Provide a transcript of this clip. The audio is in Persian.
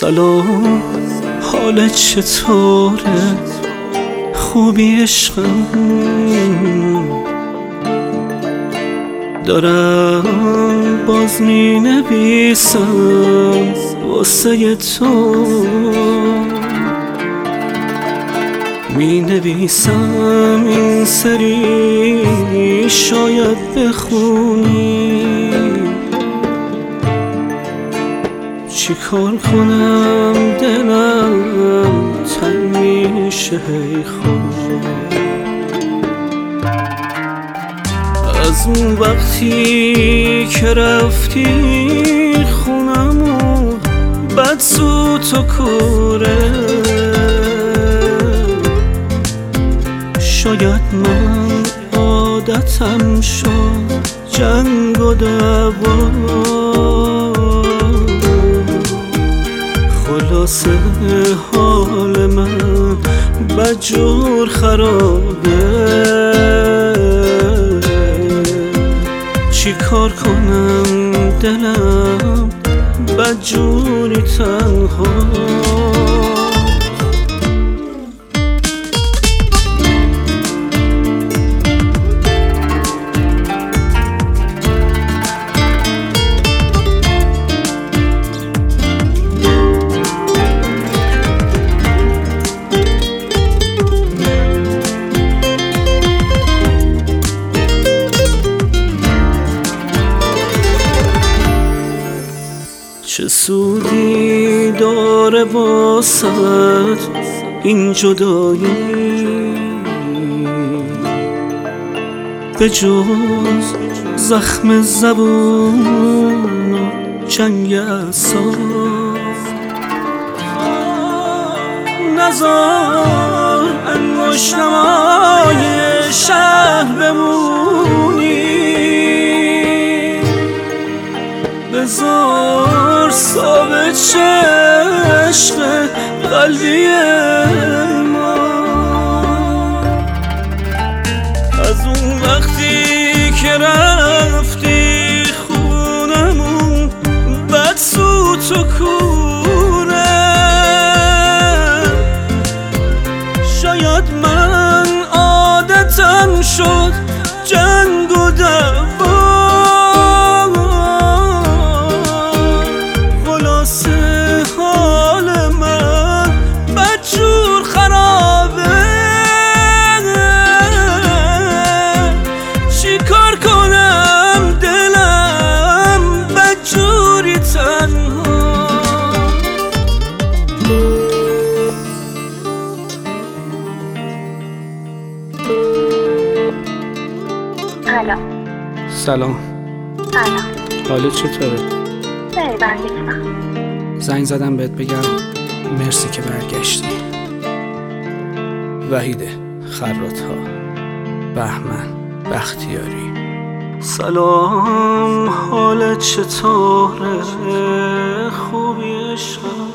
سلام، حالت چطوره؟ خوبی عشقم؟ دارم باز می نویسم واسه تو، می نویسم این سری شاید بخونی. چی کار کنم دلم تنگ میشه ای خود. از اون وقتی که رفتی خونمو بد سوت و کوره، شاید من عادتم شد جنگ و دعوا. خلاصه حال من بدجور خرابه، چی کار کنم دلم بدجوری تنها. چه سودی داره واسه این جدایی به جز زخم زبون و جنگ اعصاب؟ نذار انگشتمای شهر بمونی، بذار ثابت شه عشق قلبی ما. از اون وقتی که رفتی خونمون بد سوت و کوره، شاید من عادتم شد جنگ و دعوا. سلام. حالت چطوره؟ خیلی برگشتم. زنگ زدم بهت بگم مرسی که برگشتی. وحیده خرات‌ها، بهمن بختیاری. سلام، حالت چطوره؟ خوبی عشقم؟